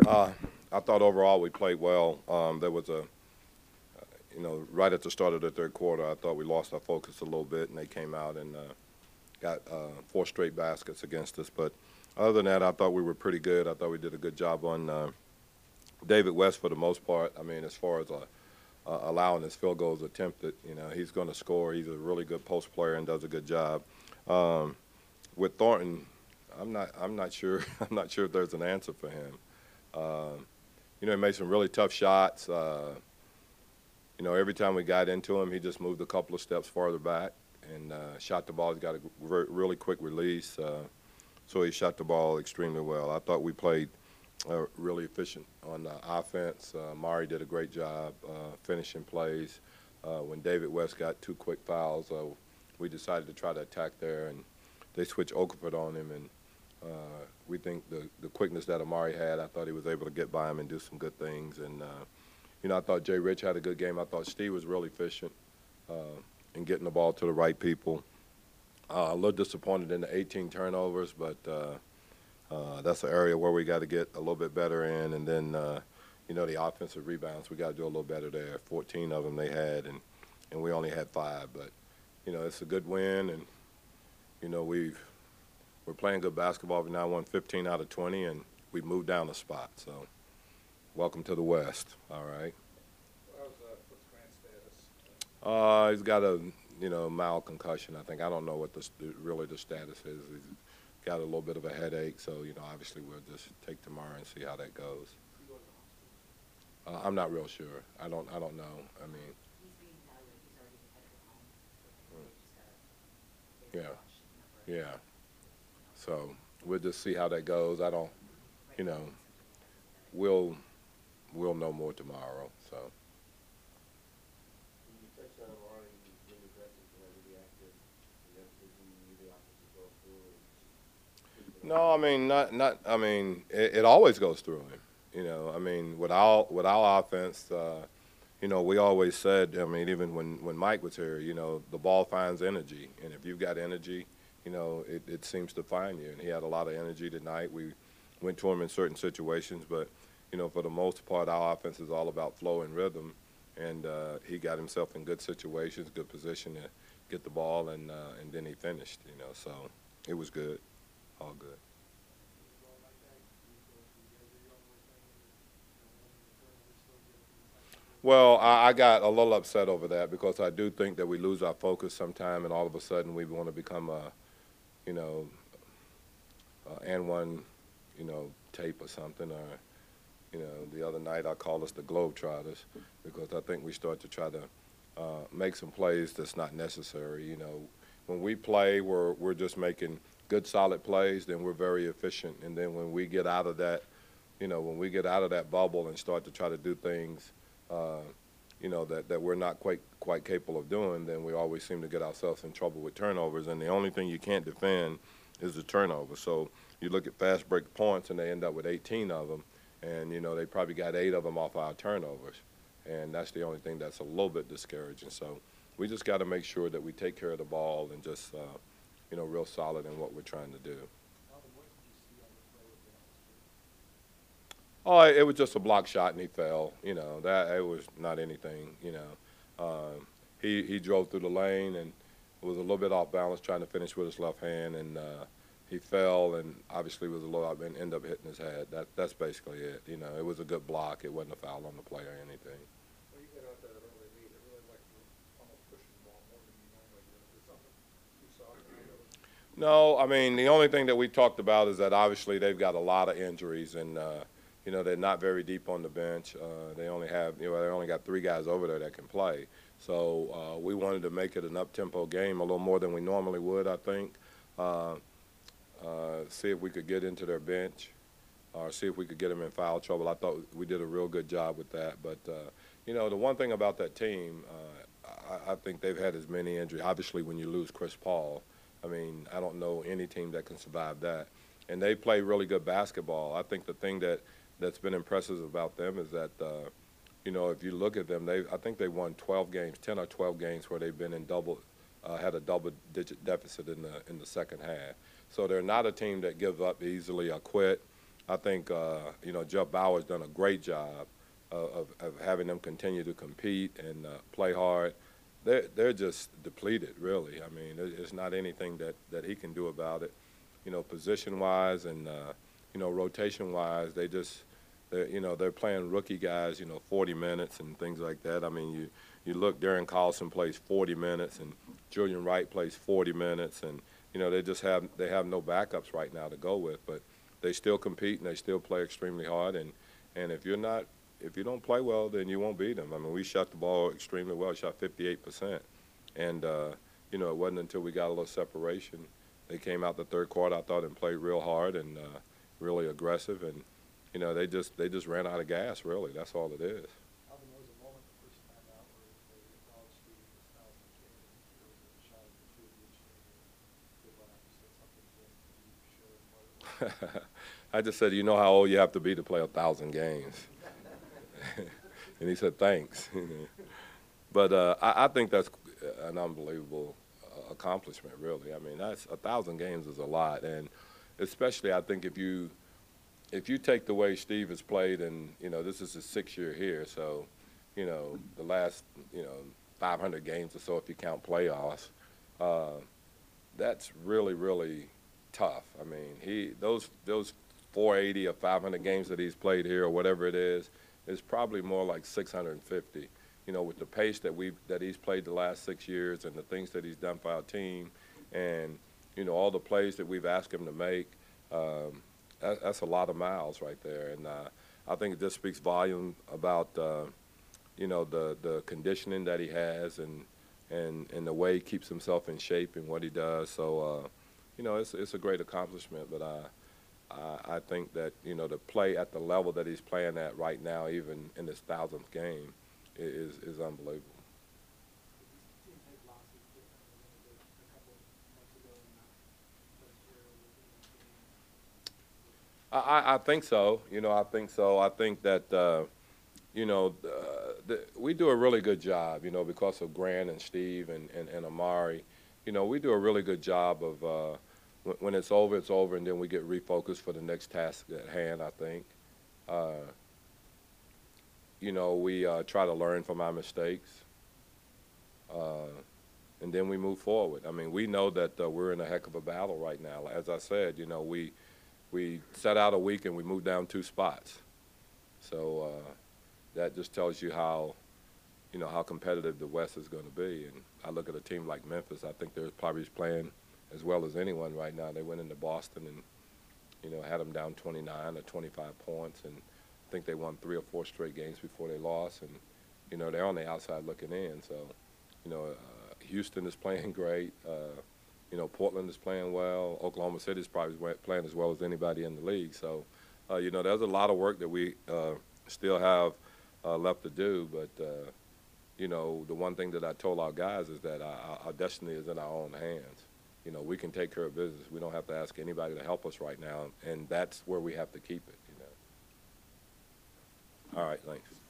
Uh, I thought overall we played well. There was right at the start of the third quarter, I thought we lost our focus a little bit, and they came out and got four straight baskets against us. But other than that, I thought we were pretty good. I thought we did a good job on David West for the most part. I mean, as far as allowing his field goals attempted, he's going to score. He's a really good post player and does a good job. Um, with Thornton, I'm not sure I'm not sure if there's an answer for him. Uh, he made some really tough shots. Every time we got into him, he just moved a couple of steps farther back and shot the ball. He's got a really quick release, so he shot the ball extremely well. I thought we played really efficient on offense. Mari did a great job finishing plays. When David West got two quick fouls, we decided to try to attack there, and they switched Okafor on him, and we think the quickness that Amari had, I thought he was able to get by him and do some good things. And I thought Jay Rich had a good game. I thought Steve was really efficient in getting the ball to the right people. A little disappointed in the 18 turnovers, but that's an area where we got to get a little bit better in. And then, the offensive rebounds, we got to do a little better there. 14 of them they had, and we only had 5. But, it's a good win, and, we're playing good basketball. We now won 15 out of 20, and we moved down a spot. So welcome to the West. All right. What's Grant's status? He's got a mild concussion. I think I don't know what really the status is. He's got a little bit of a headache, so obviously we'll just take tomorrow and see how that goes. I'm not real sure. I don't know. I mean, yeah, yeah. So we'll just see how that goes. I don't, you know, we'll know more tomorrow. So. You touched on Amari, he's really aggressive and really active. Is that something you need the offense to go through? No, I mean not. I mean it always goes through him. I mean with our offense, we always said. I mean even when Mike was here, the ball finds energy, and if you've got energy, it seems to find you. And he had a lot of energy tonight. We went to him in certain situations, but for the most part, our offense is all about flow and rhythm, and he got himself in good situations, good position to get the ball, and then he finished. So it was good, all good. Well, I got a little upset over that because I do think that we lose our focus sometime, and all of a sudden we want to become you know, and one, tape or something, or the other night I called us the Globetrotters because I think we start to try to make some plays that's not necessary. When we play, we're just making good, solid plays. Then we're very efficient, and then when we get out of that, when we get out of that bubble and start to try to do things, that we're not quite capable of doing, then we always seem to get ourselves in trouble with turnovers. And the only thing you can't defend is the turnover. So you look at fast break points, and they end up with 18 of them, and they probably got 8 of them off our turnovers, and that's the only thing that's a little bit discouraging. So we just got to make sure that we take care of the ball and just real solid in what we're trying to do. Oh, it was just a block shot and he fell. That it was not anything. He drove through the lane and was a little bit off balance trying to finish with his left hand, and he fell and obviously was a little up and ended up hitting his head. That's basically it. It was a good block. It wasn't a foul on the play or anything. Well, you get out that early lead. It really like almost pushing the ball more than you normally do. Is there something you saw tonight? No, I mean the only thing that we talked about is that obviously they've got a lot of injuries, and they're not very deep on the bench. They only have they only got 3 guys over there that can play. So we wanted to make it an up-tempo game a little more than we normally would, I think. Uh, See if we could get into their bench, or see if we could get them in foul trouble. I thought we did a real good job with that. But the one thing about that team, I think they've had as many injuries. Obviously, when you lose Chris Paul, I mean, I don't know any team that can survive that. And they play really good basketball. I think the thing that's been impressive about them is that, if you look at them, I think they won 12 games, 10 or 12 games where they've been in had a double-digit deficit in the second half. So they're not a team that gives up easily or quit. I think you know, Jeff Bauer's done a great job of having them continue to compete and play hard. They're just depleted, really. I mean, there's not anything that he can do about it. You know, position wise and you know, rotation wise, they're playing rookie guys, you know, 40 minutes and things like that. I mean, you look, Darren Collison plays 40 minutes and Julian Wright plays 40 minutes, and you know, they have no backups right now to go with, but they still compete and they still play extremely hard. And if you don't play well, then you won't beat them. I mean, we shot the ball extremely well, shot 58%, and you know, it wasn't until we got a little separation. They came out the third quarter, I thought, and played real hard and really aggressive, and you know, they just ran out of gas. Really, that's all it is. Alvin, there was a moment the first time out where they acknowledged Steve in this thousandth game, and there was a shot at the two of you exchanging good run after said something to him. Can you share what it was? I just said, you know how old you have to be to play 1,000 games, and he said, thanks. But I think that's an unbelievable accomplishment, really. I mean, that's 1,000 games is a lot, and especially I think if you take the way Steve has played, and you know, this is his 6th year here, so you know, the last 500 games or so if you count playoffs, that's really tough. I mean, those 480 or 500 games that he's played here or whatever it is probably more like 650. You know, with the pace that he's played the last 6 years and the things that he's done for our team, and you know, all the plays that we've asked him to make. That's a lot of miles right there, and I think it just speaks volume about you know, the conditioning that he has and the way he keeps himself in shape and what he does. So you know, it's a great accomplishment, but I think that, you know, to play at the level that he's playing at right now, even in his 1,000th game, is unbelievable. Team had losses a couple months ago in the first year within that game. I think so. You know, I think so. I think that, you know, we do a really good job, you know, because of Grant and Steve and Amari. You know, we do a really good job of when it's over, and then we get refocused for the next task at hand, I think. You know, we try to learn from our mistakes, and then we move forward. I mean, we know that we're in a heck of a battle right now. As I said, you know, we set out a week and we moved down 2 spots. So that just tells you how, you know, how competitive the West is going to be. And I look at a team like Memphis, I think they're probably playing as well as anyone right now. They went into Boston and, you know, had them down 29 or 25 points, and I think they won 3 or 4 straight games before they lost. And, you know, they're on the outside looking in. So, you know, Houston is playing great. You know, Portland is playing well. Oklahoma City is probably playing as well as anybody in the league. So, you know, there's a lot of work that we still have left to do. But, you know, the one thing that I told our guys is that our destiny is in our own hands. You know, we can take care of business. We don't have to ask anybody to help us right now, and that's where we have to keep it, you know. All right, thanks.